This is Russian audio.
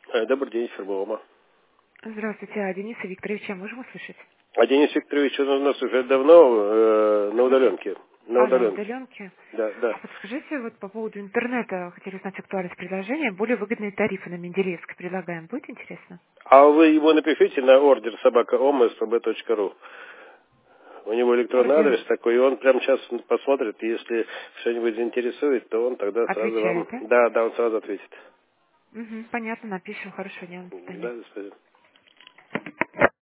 Добрый день, Фербома. Здравствуйте, Дениса Викторовича можем услышать? А Денис Викторович он у нас уже давно на удаленке. На На удаленке. удаленке. Да, А да. подскажите, вот по поводу интернета, хотели узнать актуальность предложения, более выгодные тарифы на Менделеевской предлагаем. Будет интересно? А вы его напишите на ордер собака.omspb.ru. У него электронный Ордер адрес такой, и он прямо сейчас посмотрит, если что-нибудь заинтересует, то он тогда сразу вам... отвечает, да? Да, он сразу ответит. Угу, понятно, напишем. Хорошего дня. До свидания. Да, господин.